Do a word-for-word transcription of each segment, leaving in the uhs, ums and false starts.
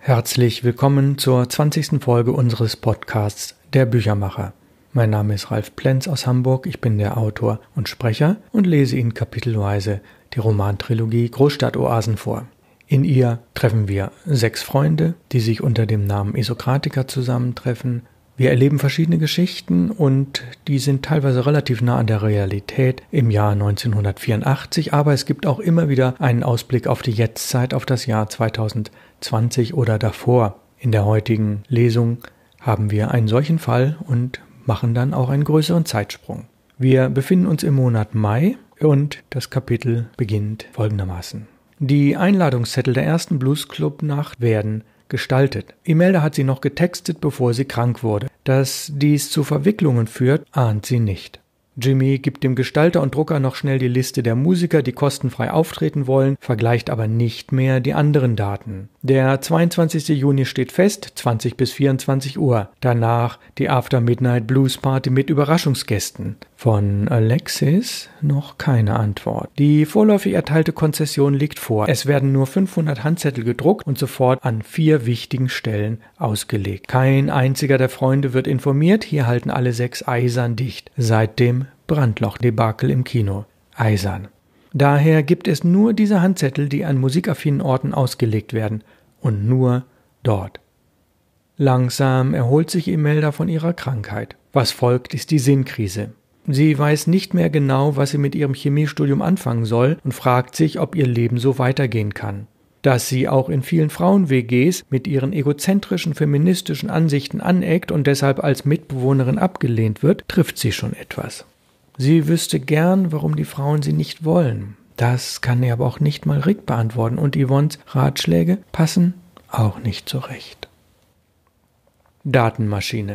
Herzlich willkommen zur zwanzigsten Folge unseres Podcasts Der Büchermacher. Mein Name ist Ralf Plenz aus Hamburg, ich bin der Autor und Sprecher und lese Ihnen kapitelweise die Romantrilogie Großstadtoasen vor. In ihr treffen wir sechs Freunde, die sich unter dem Namen Isokratiker zusammentreffen. Wir erleben verschiedene Geschichten und die sind teilweise relativ nah an der Realität im Jahr neunzehnhundertvierundachtzig, aber es gibt auch immer wieder einen Ausblick auf die Jetztzeit, auf das Jahr zweitausendzwanzig oder davor. In der heutigen Lesung haben wir einen solchen Fall und machen dann auch einen größeren Zeitsprung. Wir befinden uns im Monat Mai und das Kapitel beginnt folgendermaßen. Die Einladungszettel der ersten Bluesclub-Nacht werden gestaltet. Imelda hat sie noch getextet, bevor sie krank wurde. Dass dies zu Verwicklungen führt, ahnt sie nicht. Jimmy gibt dem Gestalter und Drucker noch schnell die Liste der Musiker, die kostenfrei auftreten wollen, vergleicht aber nicht mehr die anderen Daten. Der zweiundzwanzigsten Juni steht fest, zwanzig bis vierundzwanzig Uhr. Danach die After Midnight Blues Party mit Überraschungsgästen. Von Alexis noch keine Antwort. Die vorläufig erteilte Konzession liegt vor. Es werden nur fünfhundert Handzettel gedruckt und sofort an vier wichtigen Stellen ausgelegt. Kein einziger der Freunde wird informiert, hier halten alle sechs eisern dicht. Seit dem Brandloch-Debakel im Kino. Eisern. Daher gibt es nur diese Handzettel, die an musikaffinen Orten ausgelegt werden. Und nur dort. Langsam erholt sich Imelda von ihrer Krankheit. Was folgt, ist die Sinnkrise. Sie weiß nicht mehr genau, was sie mit ihrem Chemiestudium anfangen soll und fragt sich, ob ihr Leben so weitergehen kann. Dass sie auch in vielen Frauen-W Gs mit ihren egozentrischen feministischen Ansichten aneckt und deshalb als Mitbewohnerin abgelehnt wird, trifft sie schon etwas. Sie wüsste gern, warum die Frauen sie nicht wollen. Das kann ihr aber auch nicht mal Rick beantworten und Yvonnes Ratschläge passen auch nicht zurecht. Datenmaschine.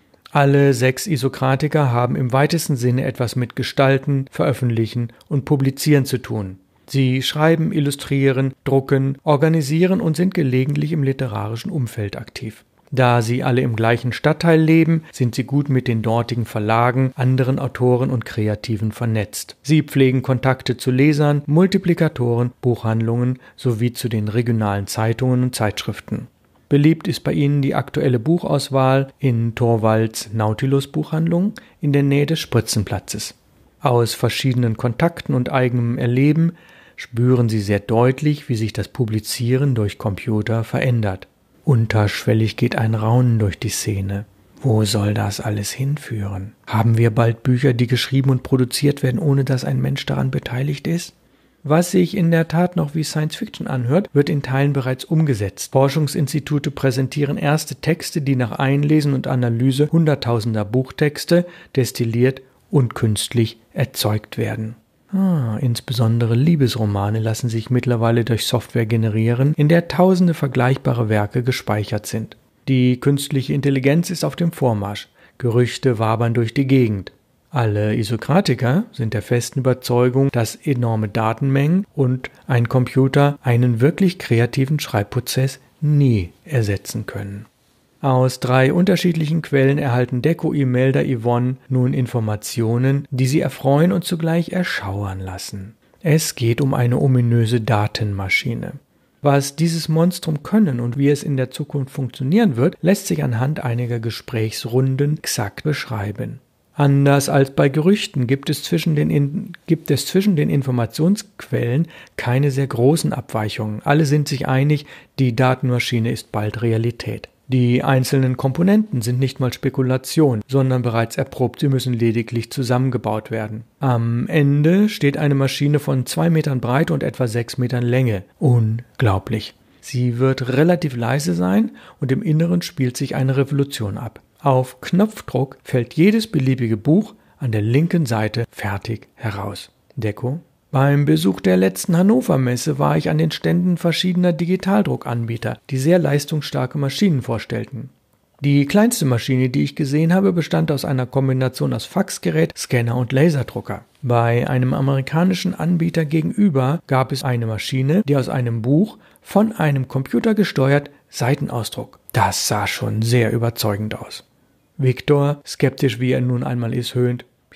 Alle sechs Isokratiker haben im weitesten Sinne etwas mit Gestalten, Veröffentlichen und Publizieren zu tun. Sie schreiben, illustrieren, drucken, organisieren und sind gelegentlich im literarischen Umfeld aktiv. Da sie alle im gleichen Stadtteil leben, sind sie gut mit den dortigen Verlagen, anderen Autoren und Kreativen vernetzt. Sie pflegen Kontakte zu Lesern, Multiplikatoren, Buchhandlungen sowie zu den regionalen Zeitungen und Zeitschriften. Beliebt ist bei ihnen die aktuelle Buchauswahl in Torvalds Nautilus-Buchhandlung in der Nähe des Spritzenplatzes. Aus verschiedenen Kontakten und eigenem Erleben spüren sie sehr deutlich, wie sich das Publizieren durch Computer verändert. Unterschwellig geht ein Raunen durch die Szene. Wo soll das alles hinführen? Haben wir bald Bücher, die geschrieben und produziert werden, ohne dass ein Mensch daran beteiligt ist? Was sich in der Tat noch wie Science-Fiction anhört, wird in Teilen bereits umgesetzt. Forschungsinstitute präsentieren erste Texte, die nach Einlesen und Analyse hunderttausender Buchtexte destilliert und künstlich erzeugt werden. Ah, insbesondere Liebesromane lassen sich mittlerweile durch Software generieren, in der tausende vergleichbare Werke gespeichert sind. Die künstliche Intelligenz ist auf dem Vormarsch. Gerüchte wabern durch die Gegend. Alle Isokratiker sind der festen Überzeugung, dass enorme Datenmengen und ein Computer einen wirklich kreativen Schreibprozess nie ersetzen können. Aus drei unterschiedlichen Quellen erhalten Dekko, Imelda, Yvonne nun Informationen, die sie erfreuen und zugleich erschauern lassen. Es geht um eine ominöse Datenmaschine. Was dieses Monstrum können und wie es in der Zukunft funktionieren wird, lässt sich anhand einiger Gesprächsrunden exakt beschreiben. Anders als bei Gerüchten gibt es zwischen den, in, gibt es zwischen den Informationsquellen keine sehr großen Abweichungen. Alle sind sich einig, die Datenmaschine ist bald Realität. Die einzelnen Komponenten sind nicht mal Spekulation, sondern bereits erprobt, sie müssen lediglich zusammengebaut werden. Am Ende steht eine Maschine von zwei Metern Breite und etwa sechs Metern Länge. Unglaublich. Sie wird relativ leise sein und im Inneren spielt sich eine Revolution ab. Auf Knopfdruck fällt jedes beliebige Buch an der linken Seite fertig heraus. Dekko. Beim Besuch der letzten Hannover-Messe war ich an den Ständen verschiedener Digitaldruckanbieter, die sehr leistungsstarke Maschinen vorstellten. Die kleinste Maschine, die ich gesehen habe, bestand aus einer Kombination aus Faxgerät, Scanner und Laserdrucker. Bei einem amerikanischen Anbieter gegenüber gab es eine Maschine, die aus einem Buch von einem Computer gesteuert Seiten ausdruck. Das sah schon sehr überzeugend aus. Viktor, skeptisch wie er nun einmal ist, höhnt: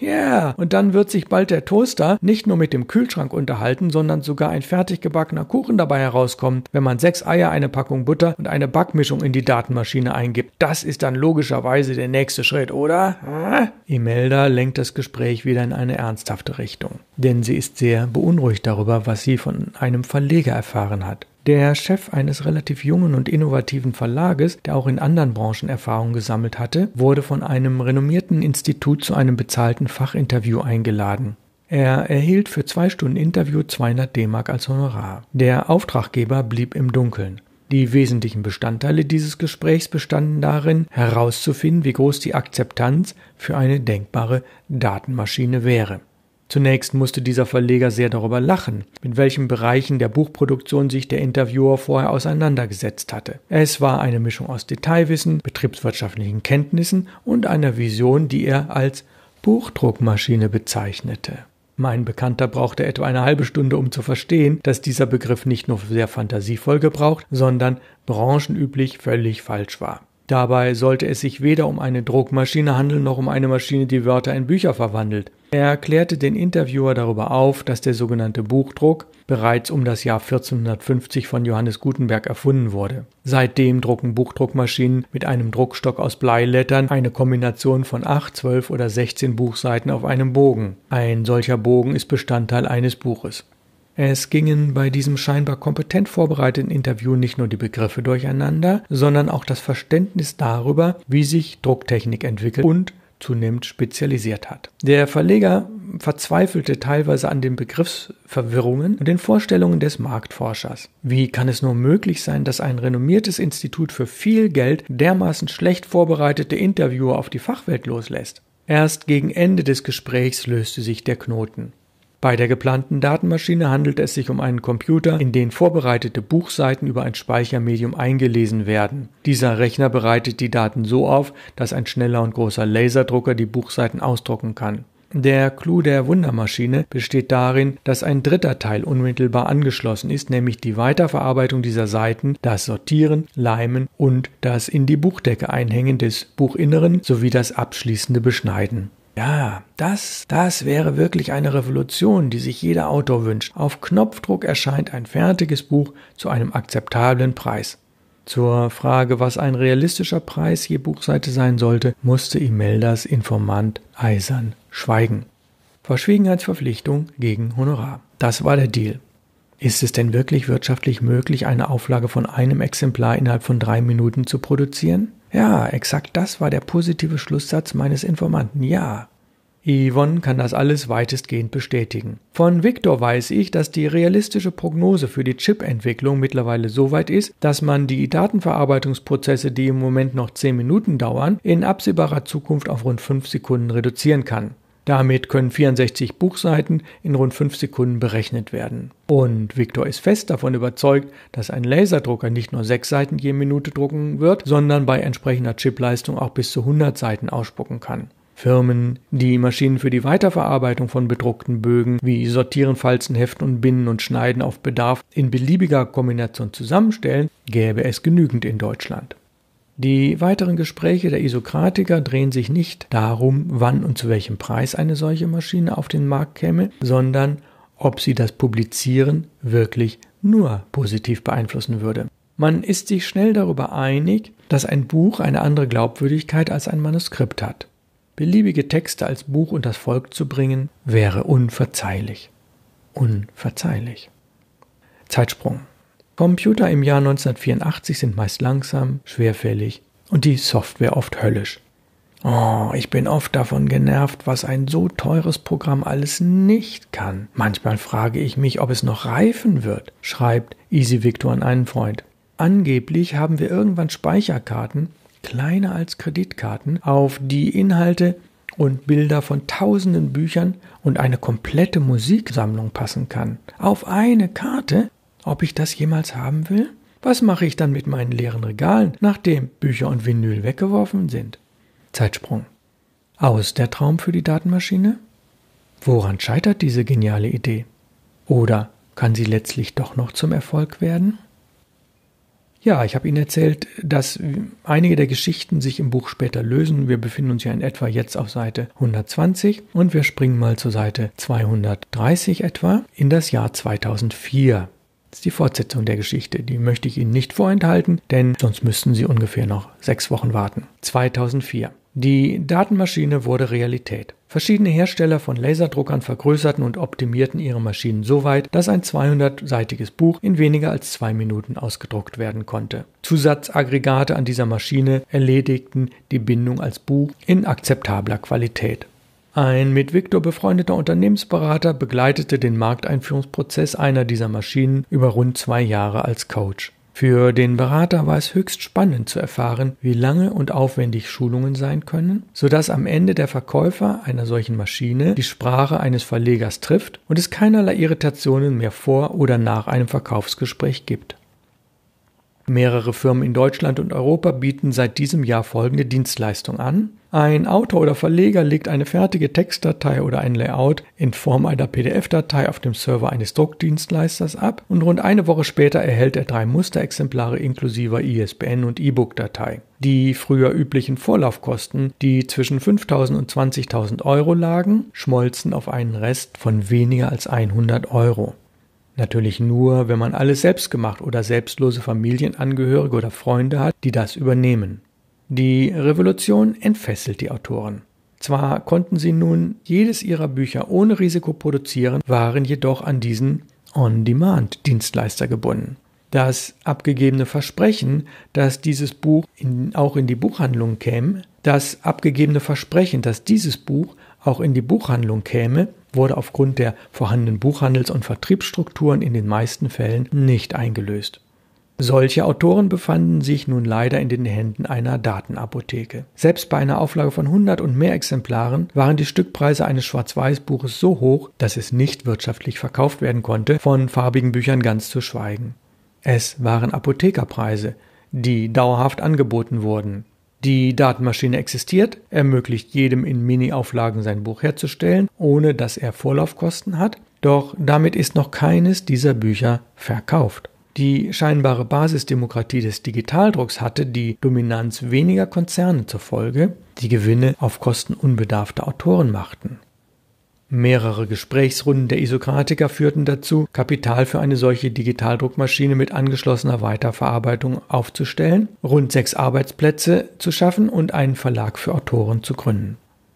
Ja, yeah. Und dann wird sich bald der Toaster nicht nur mit dem Kühlschrank unterhalten, sondern sogar ein fertig gebackener Kuchen dabei herauskommen, wenn man sechs Eier, eine Packung Butter und eine Backmischung in die Datenmaschine eingibt. Das ist dann logischerweise der nächste Schritt, oder? Hm? Imelda lenkt das Gespräch wieder in eine ernsthafte Richtung, denn sie ist sehr beunruhigt darüber, was sie von einem Verleger erfahren hat. Der Chef eines relativ jungen und innovativen Verlages, der auch in anderen Branchen Erfahrung gesammelt hatte, wurde von einem renommierten Institut zu einem bezahlten Fachinterview eingeladen. Er erhielt für zwei Stunden Interview zweihundert D-Mark als Honorar. Der Auftraggeber blieb im Dunkeln. Die wesentlichen Bestandteile dieses Gesprächs bestanden darin, herauszufinden, wie groß die Akzeptanz für eine denkbare Datenmaschine wäre. Zunächst musste dieser Verleger sehr darüber lachen, mit welchen Bereichen der Buchproduktion sich der Interviewer vorher auseinandergesetzt hatte. Es war eine Mischung aus Detailwissen, betriebswirtschaftlichen Kenntnissen und einer Vision, die er als Buchdruckmaschine bezeichnete. Mein Bekannter brauchte etwa eine halbe Stunde, um zu verstehen, dass dieser Begriff nicht nur sehr fantasievoll gebraucht, sondern branchenüblich völlig falsch war. Dabei sollte es sich weder um eine Druckmaschine handeln, noch um eine Maschine, die Wörter in Bücher verwandelt. Er klärte den Interviewer darüber auf, dass der sogenannte Buchdruck bereits um das Jahr vierzehnhundertfünfzig von Johannes Gutenberg erfunden wurde. Seitdem drucken Buchdruckmaschinen mit einem Druckstock aus Bleilettern eine Kombination von acht, zwölf oder sechzehn Buchseiten auf einem Bogen. Ein solcher Bogen ist Bestandteil eines Buches. Es gingen bei diesem scheinbar kompetent vorbereiteten Interview nicht nur die Begriffe durcheinander, sondern auch das Verständnis darüber, wie sich Drucktechnik entwickelt und zunehmend spezialisiert hat. Der Verleger verzweifelte teilweise an den Begriffsverwirrungen und den Vorstellungen des Marktforschers. Wie kann es nur möglich sein, dass ein renommiertes Institut für viel Geld dermaßen schlecht vorbereitete Interviewer auf die Fachwelt loslässt? Erst gegen Ende des Gesprächs löste sich der Knoten. Bei der geplanten Datenmaschine handelt es sich um einen Computer, in den vorbereitete Buchseiten über ein Speichermedium eingelesen werden. Dieser Rechner bereitet die Daten so auf, dass ein schneller und großer Laserdrucker die Buchseiten ausdrucken kann. Der Clou der Wundermaschine besteht darin, dass ein dritter Teil unmittelbar angeschlossen ist, nämlich die Weiterverarbeitung dieser Seiten, das Sortieren, Leimen und das in die Buchdecke einhängen des Buchinneren sowie das abschließende Beschneiden. Ja, das, das wäre wirklich eine Revolution, die sich jeder Autor wünscht. Auf Knopfdruck erscheint ein fertiges Buch zu einem akzeptablen Preis. Zur Frage, was ein realistischer Preis je Buchseite sein sollte, musste Imeldas Informant eisern schweigen. Verschwiegenheitsverpflichtung gegen Honorar. Das war der Deal. Ist es denn wirklich wirtschaftlich möglich, eine Auflage von einem Exemplar innerhalb von drei Minuten zu produzieren? Ja, exakt das war der positive Schlusssatz meines Informanten, ja. Yvonne kann das alles weitestgehend bestätigen. Von Victor weiß ich, dass die realistische Prognose für die Chip-Entwicklung mittlerweile so weit ist, dass man die Datenverarbeitungsprozesse, die im Moment noch zehn Minuten dauern, in absehbarer Zukunft auf rund fünf Sekunden reduzieren kann. Damit können vierundsechzig Buchseiten in rund fünf Sekunden berechnet werden. Und Victor ist fest davon überzeugt, dass ein Laserdrucker nicht nur sechs Seiten je Minute drucken wird, sondern bei entsprechender Chipleistung auch bis zu hundert Seiten ausspucken kann. Firmen, die Maschinen für die Weiterverarbeitung von bedruckten Bögen wie Sortieren, Falzen, Heften und Binden und Schneiden auf Bedarf in beliebiger Kombination zusammenstellen, gäbe es genügend in Deutschland. Die weiteren Gespräche der Isokratiker drehen sich nicht darum, wann und zu welchem Preis eine solche Maschine auf den Markt käme, sondern ob sie das Publizieren wirklich nur positiv beeinflussen würde. Man ist sich schnell darüber einig, dass ein Buch eine andere Glaubwürdigkeit als ein Manuskript hat. Beliebige Texte als Buch unters Volk zu bringen, wäre unverzeihlich. Unverzeihlich. Zeitsprung. Computer im Jahr neunzehnhundertvierundachtzig sind meist langsam, schwerfällig und die Software oft höllisch. Oh, ich bin oft davon genervt, was ein so teures Programm alles nicht kann. Manchmal frage ich mich, ob es noch reifen wird, schreibt Easy Victor an einen Freund. Angeblich haben wir irgendwann Speicherkarten, kleiner als Kreditkarten, auf die Inhalte und Bilder von tausenden Büchern und eine komplette Musiksammlung passen kann. Auf eine Karte? Ob ich das jemals haben will? Was mache ich dann mit meinen leeren Regalen, nachdem Bücher und Vinyl weggeworfen sind? Zeitsprung. Aus der Traum für die Datenmaschine? Woran scheitert diese geniale Idee? Oder kann sie letztlich doch noch zum Erfolg werden? Ja, ich habe Ihnen erzählt, dass einige der Geschichten sich im Buch später lösen. Wir befinden uns ja in etwa jetzt auf Seite hundertzwanzig und wir springen mal zur Seite zweihundertdreißig etwa in das Jahr zweitausendvier. Das ist die Fortsetzung der Geschichte. Die möchte ich Ihnen nicht vorenthalten, denn sonst müssten Sie ungefähr noch sechs Wochen warten. zweitausendvier. Die Datenmaschine wurde Realität. Verschiedene Hersteller von Laserdruckern vergrößerten und optimierten ihre Maschinen so weit, dass ein zweihundertseitiges Buch in weniger als zwei Minuten ausgedruckt werden konnte. Zusatzaggregate an dieser Maschine erledigten die Bindung als Buch in akzeptabler Qualität. Ein mit Victor befreundeter Unternehmensberater begleitete den Markteinführungsprozess einer dieser Maschinen über rund zwei Jahre als Coach. Für den Berater war es höchst spannend zu erfahren, wie lange und aufwendig Schulungen sein können, sodass am Ende der Verkäufer einer solchen Maschine die Sprache eines Verlegers trifft und es keinerlei Irritationen mehr vor oder nach einem Verkaufsgespräch gibt. Mehrere Firmen in Deutschland und Europa bieten seit diesem Jahr folgende Dienstleistung an. Ein Autor oder Verleger legt eine fertige Textdatei oder ein Layout in Form einer P D F-Datei auf dem Server eines Druckdienstleisters ab und rund eine Woche später erhält er drei Musterexemplare inklusive I S B N und E-Book-Datei. Die früher üblichen Vorlaufkosten, die zwischen fünftausend und zwanzigtausend Euro lagen, schmolzen auf einen Rest von weniger als hundert Euro. Natürlich nur, wenn man alles selbst gemacht oder selbstlose Familienangehörige oder Freunde hat, die das übernehmen. Die Revolution entfesselt die Autoren. Zwar konnten sie nun jedes ihrer Bücher ohne Risiko produzieren, waren jedoch an diesen On-Demand-Dienstleister gebunden. Das abgegebene Versprechen, dass dieses Buch in, auch in die Buchhandlung käme, das abgegebene Versprechen, dass dieses Buch auch in die Buchhandlung käme, wurde aufgrund der vorhandenen Buchhandels- und Vertriebsstrukturen in den meisten Fällen nicht eingelöst. Solche Autoren befanden sich nun leider in den Händen einer Datenapotheke. Selbst bei einer Auflage von hundert und mehr Exemplaren waren die Stückpreise eines Schwarz-Weiß-Buches so hoch, dass es nicht wirtschaftlich verkauft werden konnte, von farbigen Büchern ganz zu schweigen. Es waren Apothekerpreise, die dauerhaft angeboten wurden. Die Datenmaschine existiert, ermöglicht jedem in Mini-Auflagen sein Buch herzustellen, ohne dass er Vorlaufkosten hat, doch damit ist noch keines dieser Bücher verkauft. Die scheinbare Basisdemokratie des Digitaldrucks hatte die Dominanz weniger Konzerne zur Folge, die Gewinne auf Kosten unbedarfter Autoren machten. Mehrere Gesprächsrunden der Isokratiker führten dazu, Kapital für eine solche Digitaldruckmaschine mit angeschlossener Weiterverarbeitung aufzustellen, rund sechs Arbeitsplätze zu schaffen und einen Verlag für Autoren zu gründen.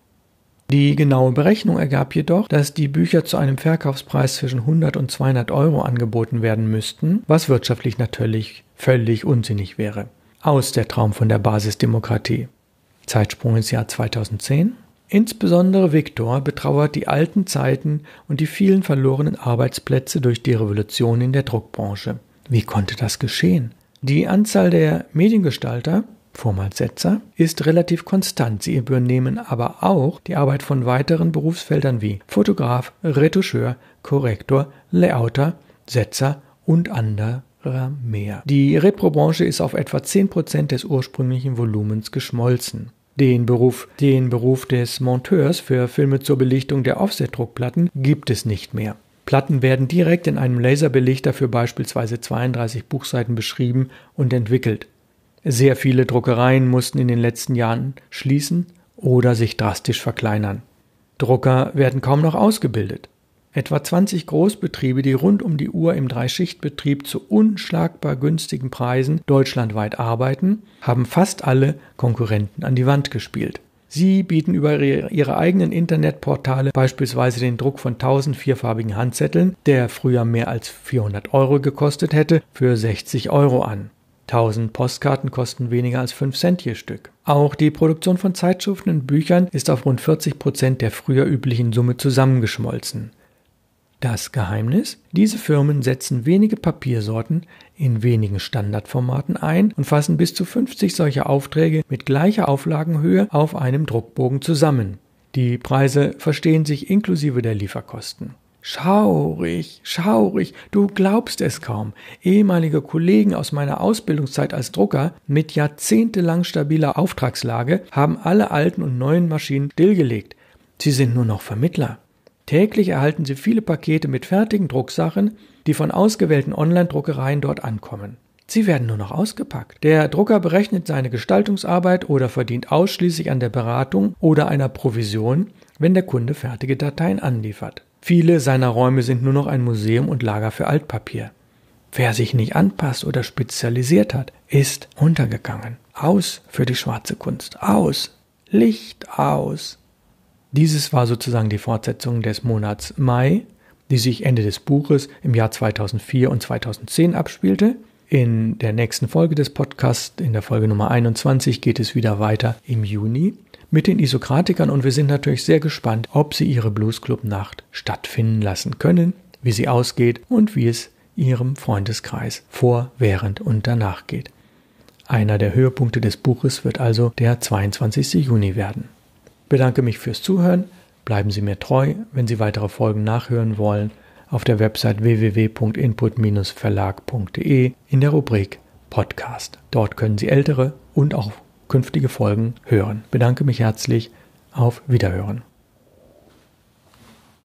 Die genaue Berechnung ergab jedoch, dass die Bücher zu einem Verkaufspreis zwischen hundert und zweihundert Euro angeboten werden müssten, was wirtschaftlich natürlich völlig unsinnig wäre. Aus der Traum von der Basisdemokratie. Zeitsprung ins Jahr zweitausendzehn. Insbesondere Victor betrauert die alten Zeiten und die vielen verlorenen Arbeitsplätze durch die Revolution in der Druckbranche. Wie konnte das geschehen? Die Anzahl der Mediengestalter, vormals Setzer, ist relativ konstant. Sie übernehmen aber auch die Arbeit von weiteren Berufsfeldern wie Fotograf, Retoucheur, Korrektor, Layouter, Setzer und anderer mehr. Die Reprobranche ist auf etwa zehn Prozent des ursprünglichen Volumens geschmolzen. Den Beruf, den Beruf des Monteurs für Filme zur Belichtung der Offset-Druckplatten gibt es nicht mehr. Platten werden direkt in einem Laserbelichter für beispielsweise zweiunddreißig Buchseiten beschrieben und entwickelt. Sehr viele Druckereien mussten in den letzten Jahren schließen oder sich drastisch verkleinern. Drucker werden kaum noch ausgebildet. Etwa zwanzig Großbetriebe, die rund um die Uhr im Dreischichtbetrieb zu unschlagbar günstigen Preisen deutschlandweit arbeiten, haben fast alle Konkurrenten an die Wand gespielt. Sie bieten über ihre eigenen Internetportale beispielsweise den Druck von tausend vierfarbigen Handzetteln, der früher mehr als vierhundert Euro gekostet hätte, für sechzig Euro an. tausend Postkarten kosten weniger als fünf Cent je Stück. Auch die Produktion von Zeitschriften und Büchern ist auf rund vierzig Prozent der früher üblichen Summe zusammengeschmolzen. Das Geheimnis? Diese Firmen setzen wenige Papiersorten in wenigen Standardformaten ein und fassen bis zu fünfzig solcher Aufträge mit gleicher Auflagenhöhe auf einem Druckbogen zusammen. Die Preise verstehen sich inklusive der Lieferkosten. Schaurig, schaurig, du glaubst es kaum. Ehemalige Kollegen aus meiner Ausbildungszeit als Drucker mit jahrzehntelang stabiler Auftragslage haben alle alten und neuen Maschinen stillgelegt. Sie sind nur noch Vermittler. Täglich erhalten sie viele Pakete mit fertigen Drucksachen, die von ausgewählten Online-Druckereien dort ankommen. Sie werden nur noch ausgepackt. Der Drucker berechnet seine Gestaltungsarbeit oder verdient ausschließlich an der Beratung oder einer Provision, wenn der Kunde fertige Dateien anliefert. Viele seiner Räume sind nur noch ein Museum und Lager für Altpapier. Wer sich nicht anpasst oder spezialisiert hat, ist untergegangen. Aus für die schwarze Kunst. Aus. Licht aus. Dieses war sozusagen die Fortsetzung des Monats Mai, die sich Ende des Buches im Jahr zweitausendvier und zweitausendzehn abspielte. In der nächsten Folge des Podcasts, in der Folge Nummer einundzwanzig, geht es wieder weiter im Juni mit den Isokratikern und wir sind natürlich sehr gespannt, ob sie ihre Bluesclub-Nacht stattfinden lassen können, wie sie ausgeht und wie es ihrem Freundeskreis vor, während und danach geht. Einer der Höhepunkte des Buches wird also der zweiundzwanzigste Juni werden. Ich bedanke mich fürs Zuhören, bleiben Sie mir treu, wenn Sie weitere Folgen nachhören wollen, auf der Website w w w punkt input Bindestrich verlag punkt d e in der Rubrik Podcast. Dort können Sie ältere und auch künftige Folgen hören. Ich bedanke mich herzlich. Auf Wiederhören.